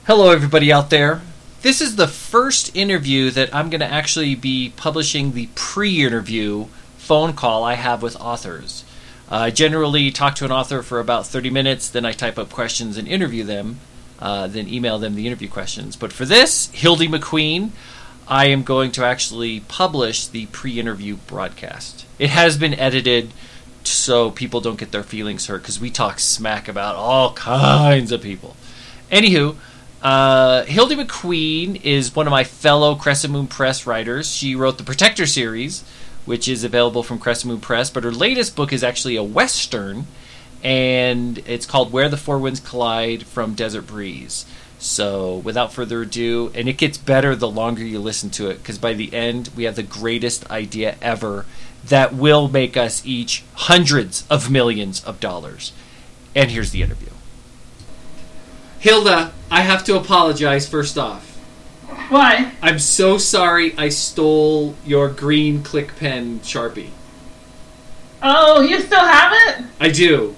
Hello, everybody out there. This is the first interview that I'm going to actually be publishing the pre-interview phone call I have with authors. I generally talk to an author for about 30 minutes, then I type up questions and interview them, then email them the interview questions. But for this, Hildy McQueen, I am going to actually publish the pre-interview broadcast. It has been edited so people don't get their feelings hurt, because we talk smack about all kinds of people. Anywho, Hildy McQueen is one of my fellow Crescent Moon Press writers. She wrote the Protector series, which is available from Crescent Moon Press, but her latest book is actually a Western, and it's called Where the Four Winds Collide from Desert Breeze. So, without further ado, and it gets better the longer you listen to it, because by the end, we have the greatest idea ever that will make us each hundreds of millions of dollars. And here's the interview. Hilda, I have to apologize first off. Why? I'm so sorry I stole your green click pen Sharpie. Oh, you still have it? I do.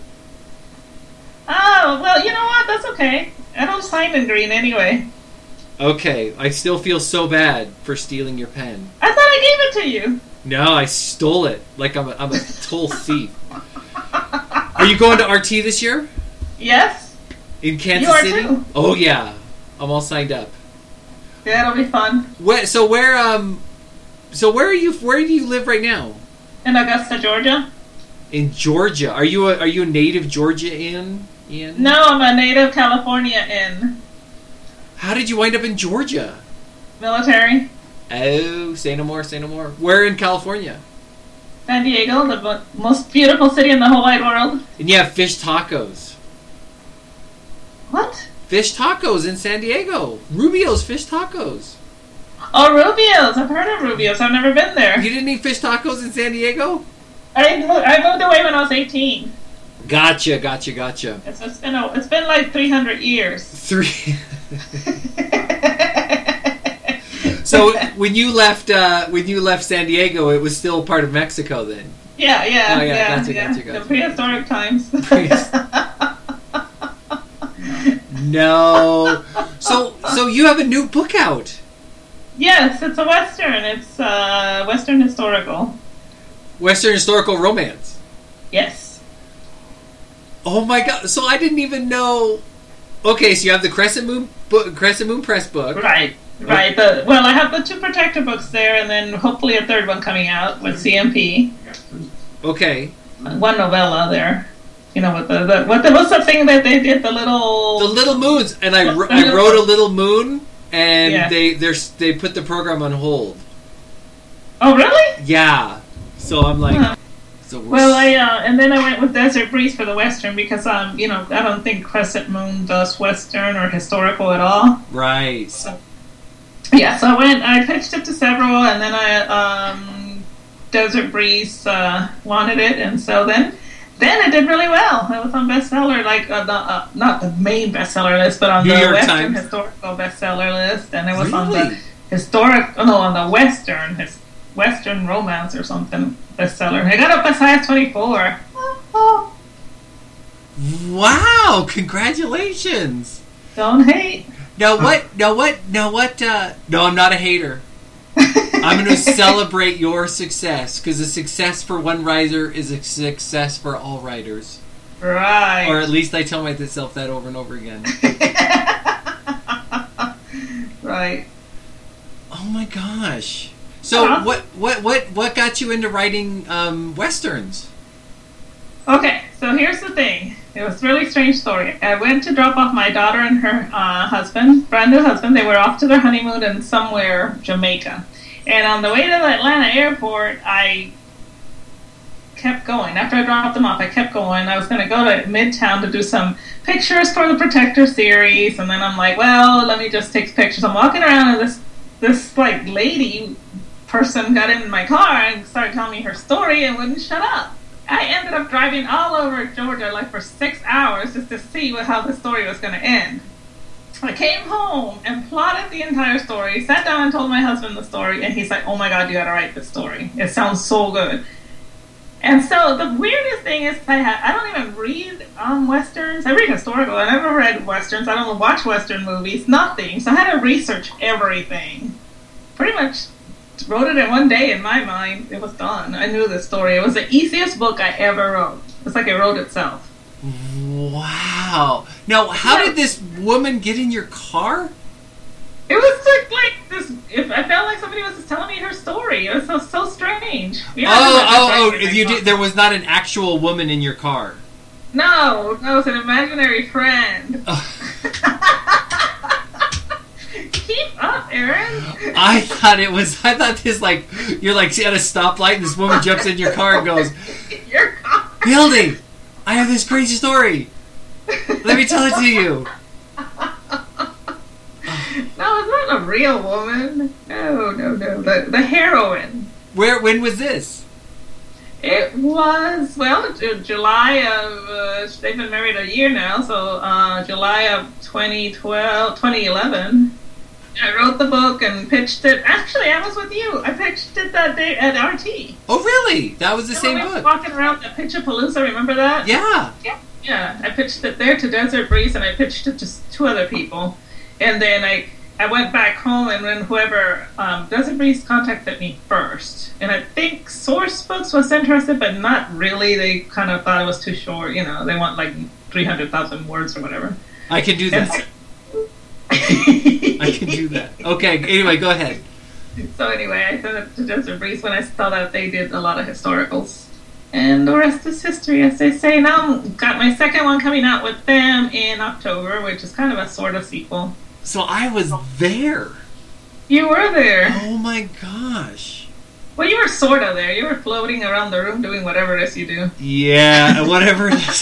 Oh, well, you know what? That's okay. I don't sign in green anyway. Okay, I still feel so bad for stealing your pen. I thought I gave it to you. No, I stole it. Like I'm a total thief. Are you going to RT this year? Yes. In Kansas You are City? too. Oh yeah, I'm all signed up. Yeah, it'll be fun. So where are you? Where do you live right now? In Augusta, Georgia. In Georgia. Are you a native Georgian? Ian? No, I'm a native Californian. How did you wind up in Georgia? Military. Oh, say no more, say no more. Where in California? San Diego, the most beautiful city in the whole wide world. And you have fish tacos. What? Fish tacos in San Diego. Rubio's Fish Tacos. Oh, Rubio's. I've heard of Rubio's. I've never been there. You didn't eat fish tacos in San Diego? I moved away when I was 18. Gotcha. It's been like 300 years. So when you left San Diego, it was still part of Mexico then? Yeah. Oh, yeah. Gotcha. The prehistoric times. No. So you have a new book out? Yes, it's a Western. It's Western historical. Western historical romance? Yes. Oh my god. So I didn't even know. Okay, so you have the Crescent Moon Press book. Right. I have the 2 Protector books there, and then hopefully a 3rd one coming out with CMP. Okay. 1 novella there. You know, what's the thing that they did? The little moons, and I wrote a little moon, and yeah. they put the program on hold. Oh, really? Yeah. So I'm like, huh. And then I went with Desert Breeze for the Western because I don't think Crescent Moon does Western or historical at all. Right. So I pitched it to several, and then Desert Breeze wanted it, and so then it did really well. It was on bestseller, not the main bestseller list, but on New the York Western Times. Historical bestseller list, and it was on Really? the Western romance or something bestseller. I got up as high as 24. Wow! Congratulations. Don't hate. No, I'm not a hater. I'm going to celebrate your success, because a success for one writer is a success for all writers. Right. Or at least I tell myself that over and over again. Right. Oh my gosh. So what got you into writing Westerns? Okay, so here's the thing. It was a really strange story. I went to drop off my daughter and her brand new husband. They were off to their honeymoon in somewhere, Jamaica. And on the way to the Atlanta airport, I kept going. After I dropped them off, I kept going. I was going to go to Midtown to do some pictures for the Protector series. And then I'm like, well, let me just take pictures. I'm walking around, and this like lady person got in my car and started telling me her story and wouldn't shut up. I ended up driving all over Georgia like for 6 hours just to see how the story was going to end. I came home and plotted the entire story, sat down and told my husband the story, and he's like, oh my god, you gotta write this story. It sounds so good. And so the weirdest thing is I don't even read westerns. I read historical. I never read westerns. I don't watch western movies. Nothing. So I had to research everything. Pretty much wrote it in one day in my mind. It was done. I knew the story. It was the easiest book I ever wrote. It's like it wrote itself. Wow. Now, how did this woman get in your car? It was like this. If I felt like somebody was just telling me her story. It was so strange. You did. There was not an actual woman in your car. No, it was an imaginary friend. Keep up, Aaron. I thought this like you're like at a stoplight and this woman jumps in your car and goes, "Your car, Hildy, I have this crazy story. Let me tell it to you." No, it's not a real woman. No. The heroine. When was this? It was, July of, they've been married a year now, so July of 2011. I wrote the book and pitched it. Actually, I was with you. I pitched it that day at RT. Oh, really? That was the same we book? were walking around the Pitch-a-Palooza, remember that? Yeah. Yeah, I pitched it there to Desert Breeze, and I pitched it to 2 other people. And then I went back home, and then whoever, Desert Breeze contacted me first. And I think Source Books was interested, but not really. They kind of thought it was too short. You know, they want like 300,000 words or whatever. I can do that. I can do that. Okay, anyway, go ahead. So anyway, I sent it to Desert Breeze when I saw that they did a lot of historicals. And the rest is history, as they say. Now I've got my second one coming out with them in October, which is kind of a sort of sequel. So I was there. You were there. Oh my gosh. Well, you were sort of there. You were floating around the room doing whatever it is you do. Yeah, whatever it is.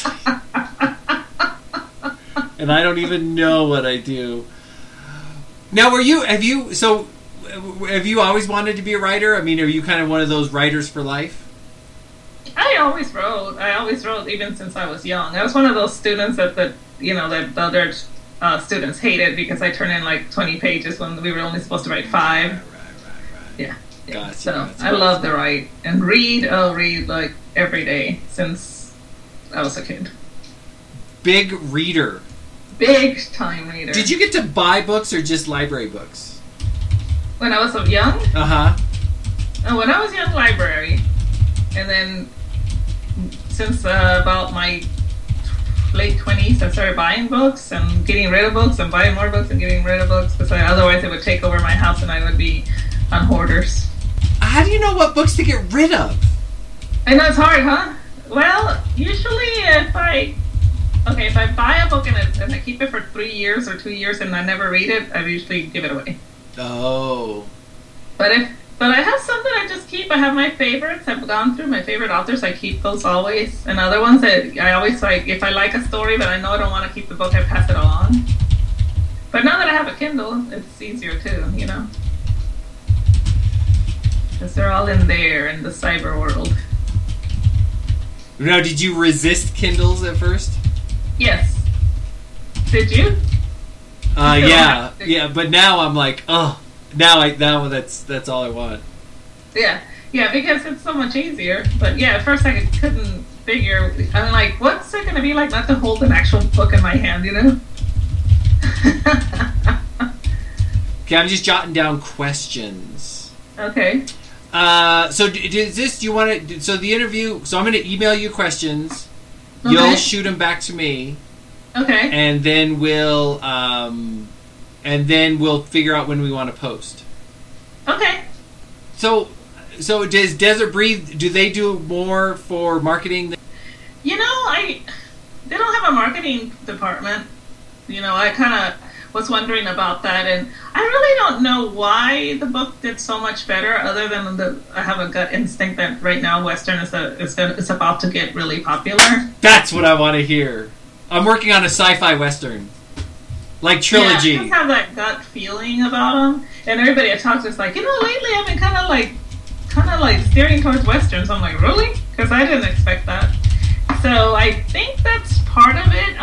And I don't even know what I do. Now, have you always wanted to be a writer? I mean, are you kind of one of those writers for life? I always wrote even since I was young. I was one of those students that the other students hated because I turned in like 20 pages when we were only supposed to write 5. Right. Yeah. Gotcha, so I love to write and read. I'll read like every day since I was a kid. Big reader. Big time reader. Did you get to buy books or just library books? When I was young? Uh-huh. When I was young, library. And then since about my late 20s, I started buying books and getting rid of books and buying more books and getting rid of books because otherwise it would take over my house and I would be on hoarders. How do you know what books to get rid of? I know it's hard, huh? Well, usually if I buy a book and I keep it for 3 years or 2 years and I never read it, I usually give it away. Oh. But I have some that I just keep. I have my favorites. I've gone through my favorite authors. I keep those always. And other ones that I always like, if I like a story but I know I don't want to keep the book, I pass it along. But now that I have a Kindle, it's easier too, you know? Because they're all in there in the cyber world. Now, did you resist Kindles at first? Yes. Did you? Yeah, but now I'm like, oh, now that's all I want. Yeah, because it's so much easier. But yeah, at first I couldn't figure. I'm like, what's it going to be like not to hold an actual book in my hand, you know? Okay, I'm just jotting down questions. Okay. So do you want to? So the interview. So I'm going to email you questions. Okay. You'll shoot them back to me. Okay. And then we'll figure out when we want to post. Okay. So does Desert Breeze? Do they do more for marketing? You know, they don't have a marketing department. You know, I kind of was wondering about that, and I really don't know why the book did so much better. Other than I have a gut instinct that right now Western is about to get really popular. That's what I want to hear. I'm working on a sci-fi Western, like trilogy. Yeah, I just have that gut feeling about them, and everybody I talk to is like, you know, lately I've been kind of like steering towards Westerns. I'm like, really? Because I didn't expect that. So I think that's part of it.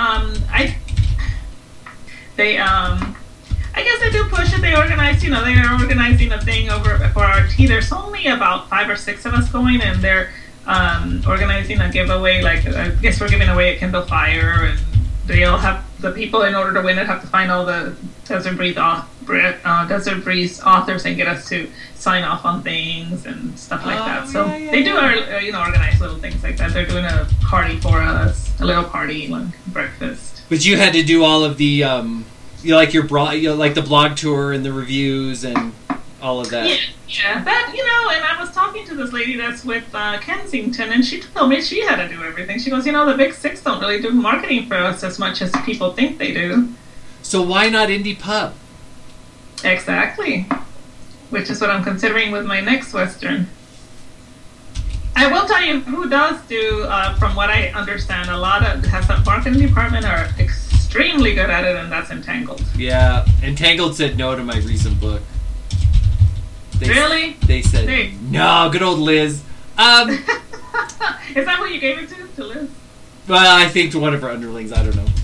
I guess they do push it. They organize, they're organizing a thing over for RT. There's only about 5 or 6 of us going, and they're organizing a giveaway. Like, I guess we're giving away a Kindle Fire, and they all have, the people in order to win it have to find all the Desert Breeze authors and get us to sign off on things and stuff like that. So they do organize little things like that. They're doing a party for us, a little party, like breakfast. But you had to do all of the like the blog tour and the reviews and all of that. Yeah, that, and I was talking to this lady that's with Kensington, and she told me she had to do everything. She goes, the big six don't really do marketing for us as much as people think they do. So why not Indie Pub? Exactly. Which is what I'm considering with my next Western. I will tell you who does do, from what I understand, has a marketing department are extremely good at it, and that's Entangled. Yeah, Entangled said no to my recent book. Really? They said no. Good old Liz. Is that who you gave it to Liz? Well, I think to one of her underlings. I don't know.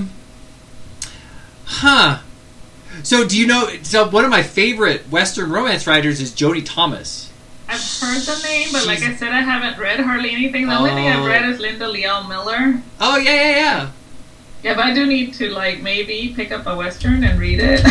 So do you know? So one of my favorite Western romance writers is Jodie Thomas. I've heard the name, but like I said, I haven't read hardly anything. The only thing I've read is Linda Leal Miller. Oh yeah. Yeah, but I do need to maybe pick up a Western and read it.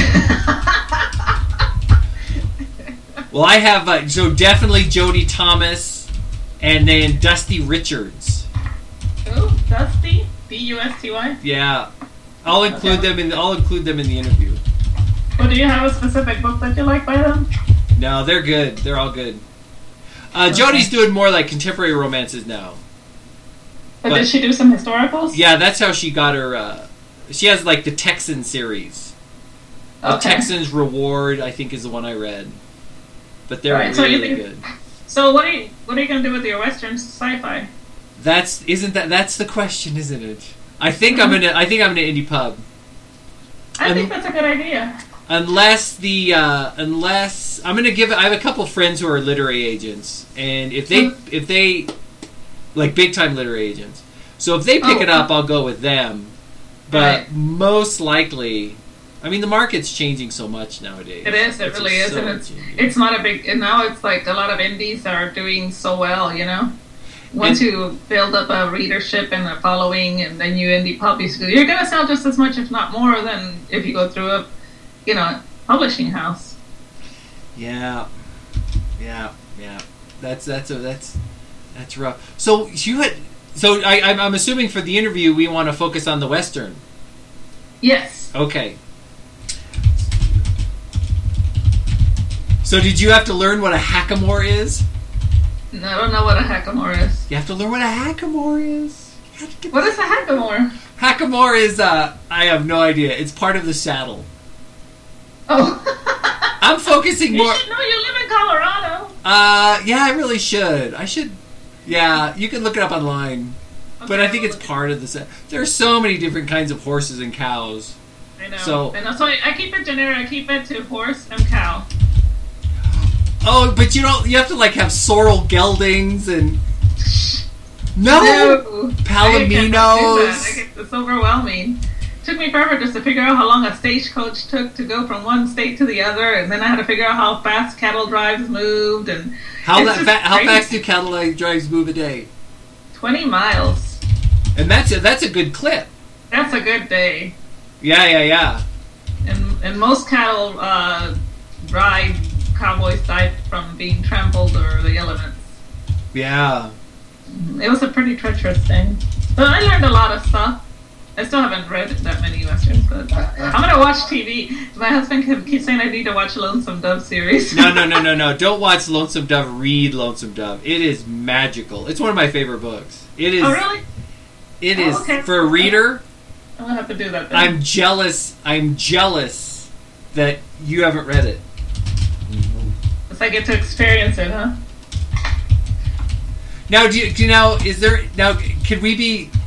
Well, I have so definitely Jodie Thomas, and then Dusty Richards. Oh, Dusty, Dusty. Yeah, I'll include them in the interview. Well, do you have a specific book that you like by them? No, they're good. They're all good. Jodie's doing more like contemporary romances now. But did she do some historicals? Yeah, that's how she got her. She has like the Texan series. The Texan's Reward, I think, is the one I read. But they're really good. So what are you going to do with your Western sci-fi? That's the question, isn't it? I think I'm gonna Indie Pub. I think that's a good idea. Unless I'm gonna give it. I have a couple friends who are literary agents, and if they like big time literary agents, so if they pick it up, I'll go with them. But most likely, I mean, the market's changing so much nowadays. It is. It really is, and it's not a big. And now it's like a lot of indies are doing so well. Once you build up a readership and a following, and then you indie publish, you're going to sell just as much, if not more, than if you go through a publishing house. Yeah. That's rough. So I'm assuming for the interview we want to focus on the Western. Yes. Okay. So did you have to learn what a hackamore is? No, I don't know what a hackamore is. You have to learn what a hackamore is. What is a hackamore? Hackamore is I have no idea. It's part of the saddle. Oh. I'm focusing more. You should know. You live in Colorado. Yeah, I really should. I should. Yeah, you can look it up online. Okay, but I think it's part of the saddle. There are so many different kinds of horses and cows. I know. So I keep it generic. I keep it to horse and cow. Oh, but you have to have sorrel geldings and palominos. It's overwhelming. It took me forever just to figure out how long a stagecoach took to go from one state to the other, and then I had to figure out how fast cattle drives moved, and how fast do cattle drives move a day? 20 miles. And that's a good clip. That's a good day. Yeah. And most cattle cowboys died from being trampled or the elements. Yeah. It was a pretty treacherous thing. But I learned a lot of stuff. I still haven't read that many Westerns, but I'm going to watch TV. My husband keeps saying I need to watch Lonesome Dove series. No. Don't watch Lonesome Dove. Read Lonesome Dove. It is magical. It's one of my favorite books. It is. Oh, really? It is. Okay. For a reader, I'm going to have to do that then. I'm jealous that you haven't read it. I get to experience it, huh? Now, can we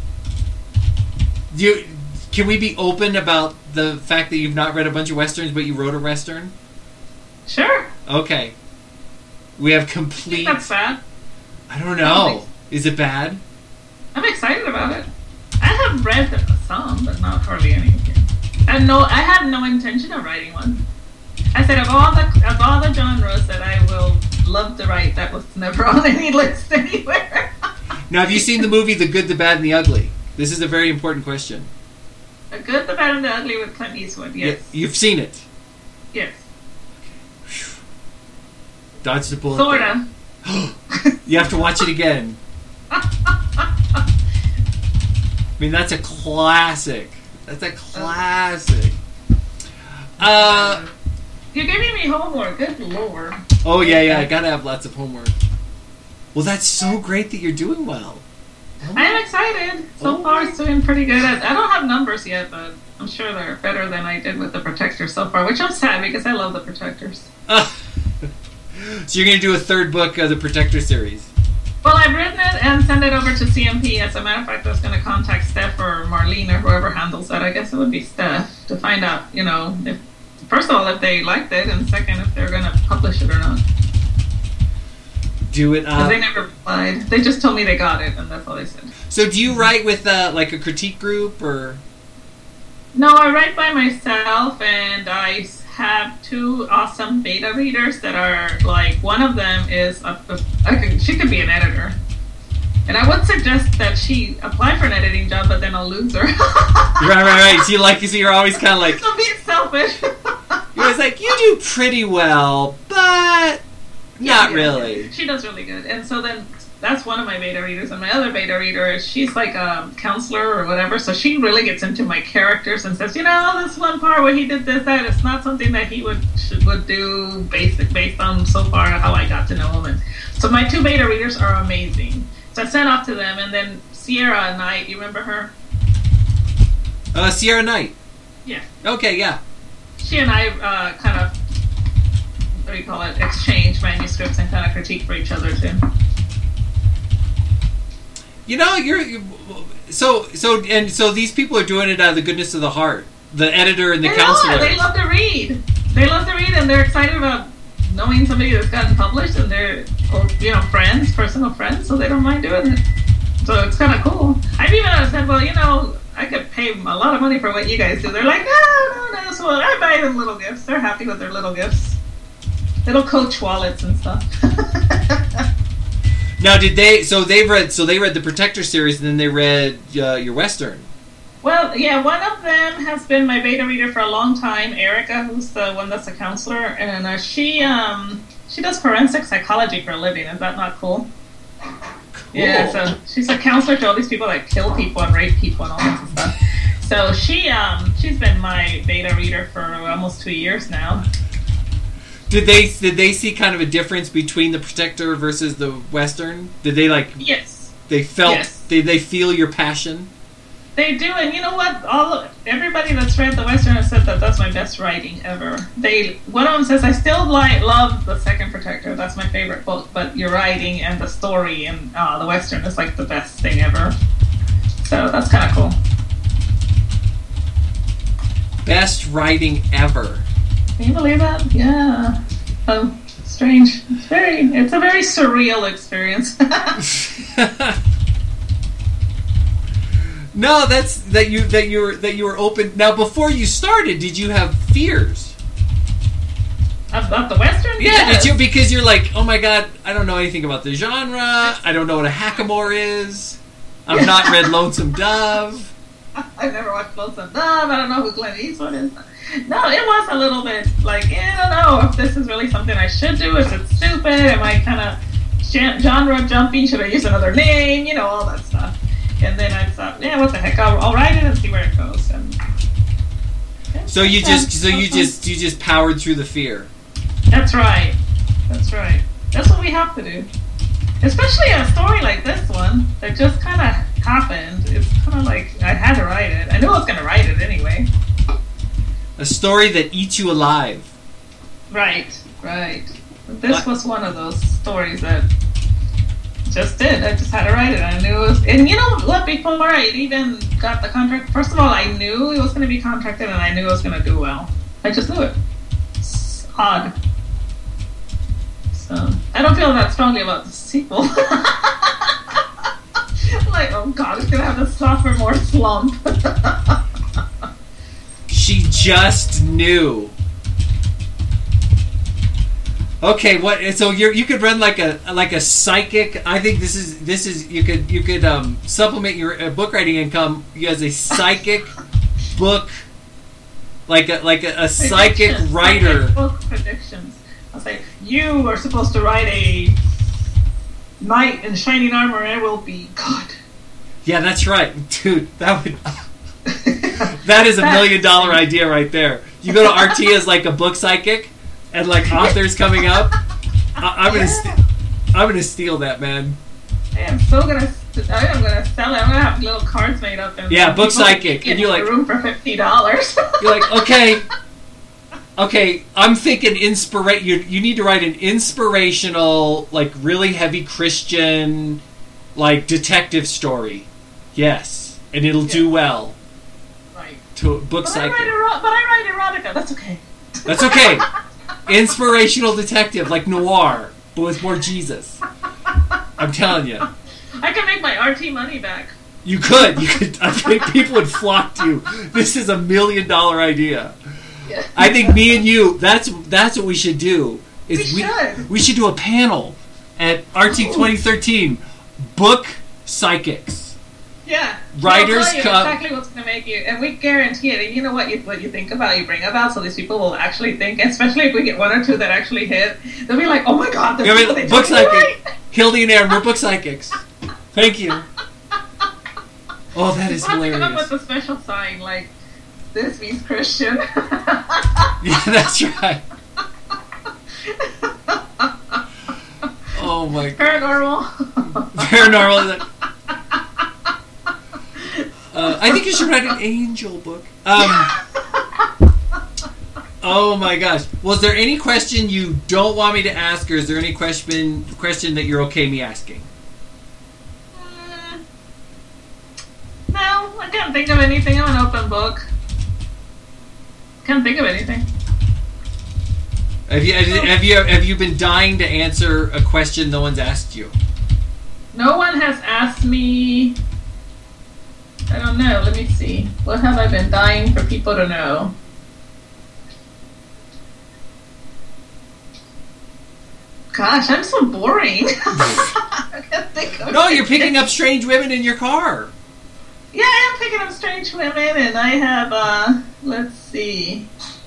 be open about the fact that you've not read a bunch of Westerns, but you wrote a Western? Sure. Okay. We have complete... I think that's bad. I don't know. Is it bad? I'm excited about it. I have read some, but not hardly anything. I had no intention of writing one. I said of all the genres that I will love to write, that was never on any list anywhere. Now, have you seen the movie The Good, the Bad, and the Ugly? This is a very important question. The Good, the Bad, and the Ugly with Clint Eastwood, yes. Yeah, you've seen it? Yes. Dodge the bullet. Sorta. You have to watch it again. I mean, that's a classic. That's a classic. You're giving me homework. Good lord. Oh, yeah. I gotta have lots of homework. Well, that's so great that you're doing well. I'm excited. So far, it's doing pretty good. I don't have numbers yet, but I'm sure they're better than I did with the Protectors so far, which I'm sad because I love the Protectors. So you're going to do a third book of the Protector series? Well, I've written it and sent it over to CMP. As a matter of fact, I was going to contact Steph or Marlene or whoever handles that. I guess it would be Steph to find out, if, first of all, if they liked it, and second, if they're going to publish it or not. Do it. Because they never replied. They just told me they got it, and that's all they said. So do you write with like a critique group or? No, I write by myself, and I have two awesome beta readers that are like, one of them is she could be an editor, and I would suggest that she apply for an editing job, but then I'll lose her. right. So you're always kind of like, I'm being selfish. You're always like, you do pretty well, but not really. Yeah. She does really good, and so then that's one of my beta readers, and my other beta reader, she's like a counselor or whatever, so she really gets into my characters and says, this one part where he did this, that, it's not something that he would do based on so far how I got to know him. And so my two beta readers are amazing. So I sent off to them, and then Sierra Knight, you remember her? Sierra Knight. Yeah. Okay, yeah. She and I kind of, what do you call it, exchange manuscripts and kind of critique for each other too. So these people are doing it out of the goodness of the heart. The editor and the counselor. They love to read. And they're excited about knowing somebody that's gotten published, and they're friends, personal friends, so they don't mind doing it. So it's kind of cool. I've even said, I could pay a lot of money for what you guys do. They're like, no. So I buy them little gifts. They're happy with their little gifts. Little Coach wallets and stuff. Now, they read the Protector series, and then they read your Western. Well, yeah, one of them has been my beta reader for a long time, Erica, who's the one that's a counselor, and she does forensic psychology for a living. Is that not cool? Cool. Yeah, so she's a counselor to all these people that kill people and rape people and all that stuff. So she's been my beta reader for almost 2 years now. Did they see kind of a difference between the Protector versus the Western? Did they Yes. They felt. Yes. Did they feel your passion? They do, and you know what? Everybody that's read the Western has said that that's my best writing ever. One of them says, I still love the second Protector. That's my favorite book, but your writing and the story and the Western is like the best thing ever. So that's kind of cool. Best writing ever. Can you believe that? Yeah. Oh, strange. It's a very surreal experience. No, that you were open. Now, before you started, did you have fears about the Western? Yeah, yes. Did you? Because you're like, oh my god, I don't know anything about the genre. I don't know what a hackamore is. I've not read Lonesome Dove. I've never watched Lonesome Dove. I don't know who Clint Eastwood is. No, it was a little bit like, I don't know if this is really something I should do. Is it stupid? Am I kind of genre jumping? Should I use another name? All that stuff. And then I thought, what the heck? I'll write it and see where it goes. And so you just powered through the fear. That's right. That's what we have to do. Especially a story like this one that just kind of happened. It's kind of like I had to write it. I knew I was going to write it anyway. A story that eats you alive. Right. But this was one of those stories that just did. I just had to write it. I knew it was... And you know what? Before I even got the contract, first of all, I knew it was going to be contracted, and I knew it was going to do well. I just knew it. It's odd. So, I don't feel that strongly about the sequel. I'm like, oh god, it's going to have the sophomore slump. She just knew. Okay, what? So you could run like a psychic. I think this is you could supplement your book writing income as a psychic book, like a psychic writer. Psychic book predictions. I'll say you are supposed to write a knight in shining armor, and it will be good. Yeah, that's right, dude. That would. That is $1 million idea right there. You go to RT as like a book psychic, and like authors coming up. I'm gonna steal that, man. I am gonna sell it. I'm gonna have little cards made up. And book psychic, and you're like room for $50. You're like, okay. I'm thinking You need to write an inspirational, like really heavy Christian, like detective story. Yes, and it'll do well. Right. To book psychic. But I write erotica. That's okay. That's okay. Inspirational detective, like noir, but with more Jesus. I'm telling you. I can make my RT money back. You could. I think people would flock to you. This is $1 million idea. Yeah. I think me and you. That's what we should do. We should do a panel at RT 2013. Book psychics. Yeah. Writers come. Exactly what's going to make you, and we guarantee it. And you know what you think about, you bring about, so these people will actually think. Especially if we get one or two that actually hit, they'll be like, "Oh my god, they're book psychic." Right. Hildy and Aaron, we're book psychics. Thank you. Oh, that is hilarious. Come up with a special sign like this means Christian. Yeah, that's right. Oh my god. Paranormal. I think you should write an angel book. Oh my gosh. Was there any question you don't want me to ask, or is there any question that you're okay me asking? No, I can't think of anything. I'm an open book. Can't think of anything. Have you been dying to answer a question no one's asked you? No one has asked me. I don't know. Let me see. What have I been dying for people to know? Gosh, I'm so boring. I can't think of No, you're picking up strange women in your car. Yeah, I am picking up strange women, and I have, let's see.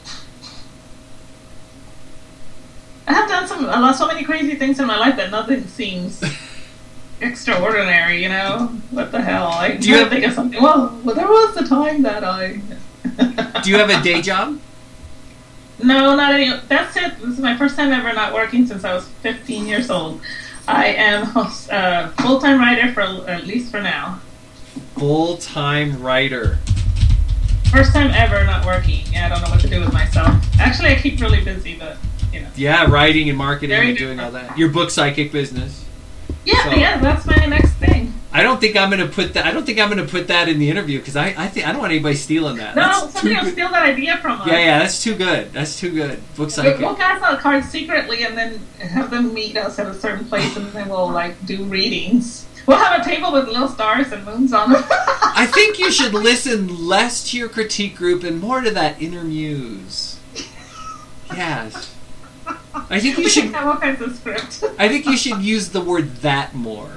I have done so many crazy things in my life that nothing seems extraordinary, you know? What the hell? I can't think of something. Well, there was the time that I... Do you have a day job? No, not any. That's it. This is my first time ever not working since I was 15 years old. I am a full-time writer at least for now. Full-time writer. First time ever not working. Yeah, I don't know what to do with myself. Actually, I keep really busy, but, you know. Yeah, writing and marketing and doing all that. Your book psychic business. Yeah, that's my next thing. I don't think I'm going to put that in the interview, because I don't want anybody stealing that. No, somebody will steal that idea from us. Yeah, that's too good. Book psychic. We'll pass out cards secretly and then have them meet us at a certain place, and then we'll do readings. We'll have a table with little stars and moons on them. I think you should listen less to your critique group and more to that inner muse. Yes. I think you should have all kinds of script. I think you should use the word "that" more.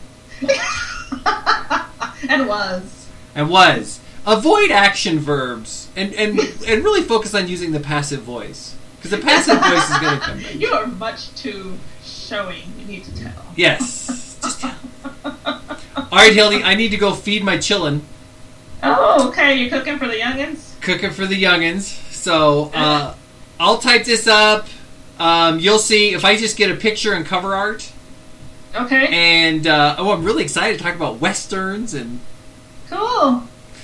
And was. Avoid action verbs and really focus on using the passive voice, because the passive voice is going to come back. You are much too showing. You need to tell. Yes, just tell. All right, Hildy, I need to go feed my chillin'. Oh, okay. You're cooking for the youngins? Cooking for the youngins. So I'll type this up. You'll see if I just get a picture and cover art. Okay. And I'm really excited to talk about westerns and. Cool.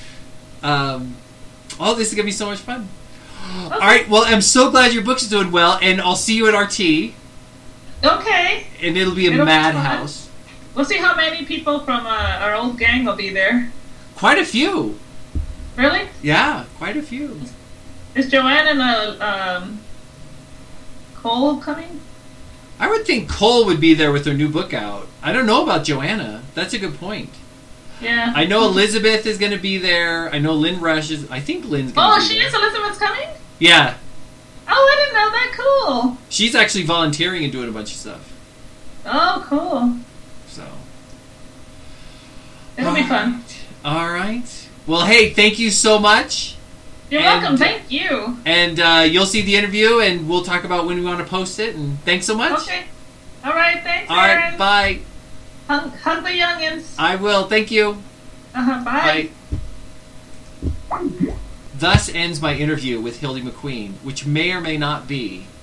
This is gonna be so much fun. Okay. All right. Well, I'm so glad your book's doing well, and I'll see you at RT. Okay. And it'll be a madhouse. We'll see how many people from our old gang will be there. Quite a few. Really? Yeah, quite a few. Is Joanne and Cole coming? I would think Cole would be there with her new book out. I don't know about Joanna. That's a good point. Yeah. I know Elizabeth is going to be there. I know Lynn Rush is. I think Lynn's going to be there. Oh, she is? Elizabeth's coming? Yeah. Oh, I didn't know that. Cool. She's actually volunteering and doing a bunch of stuff. Oh, cool. So. It'll be fun. All right. Well, hey, thank you so much. You're welcome. Thank you. And you'll see the interview, and we'll talk about when we want to post it. And thanks so much. Okay. All right. Thanks, All Aaron. right. Bye. Hug the youngins. I will. Thank you. Bye. Bye. Thus ends my interview with Hildy McQueen, which may or may not be